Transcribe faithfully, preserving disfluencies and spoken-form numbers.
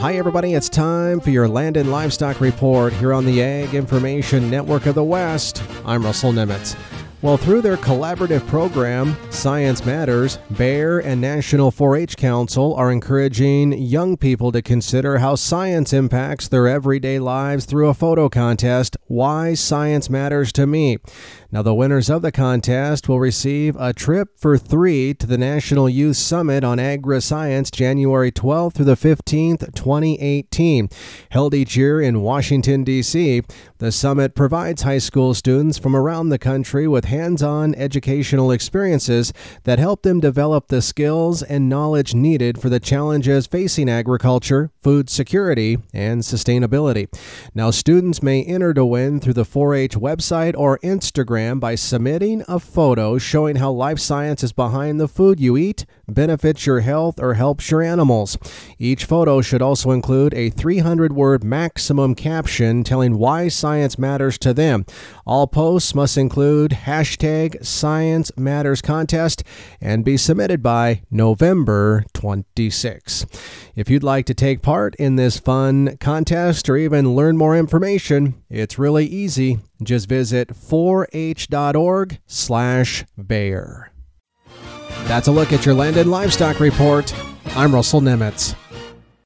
Hi, everybody. It's time for your Land and Livestock Report here on the Ag Information Network of the West. I'm Russell Nimitz. Well, through their collaborative program, Science Matters, Bayer and National four H Council are encouraging young people to consider how science impacts their everyday lives through a photo contest, Why Science Matters to Me. Now, the winners of the contest will receive a trip for three to the National Youth Summit on Agri-Science January twelfth through the fifteenth, twenty eighteen. Held each year in Washington, D C, the summit provides high school students from around the country with hands-on educational experiences that help them develop the skills and knowledge needed for the challenges facing agriculture, food security, and sustainability. Now, students may enter to win through the four H website or Instagram by submitting a photo showing how life science is behind the food you eat, benefits your health, or helps your animals. Each photo should also include a three hundred word maximum caption telling why science matters to them. All posts must include hashtag Science Matters Contest and be submitted by November twenty-sixth. If you'd like to take part in this fun contest or even learn more information, it's really easy. Just visit four h dot org slash Bayer. That's a look at your Land and Livestock Report. I'm Russell Nimitz.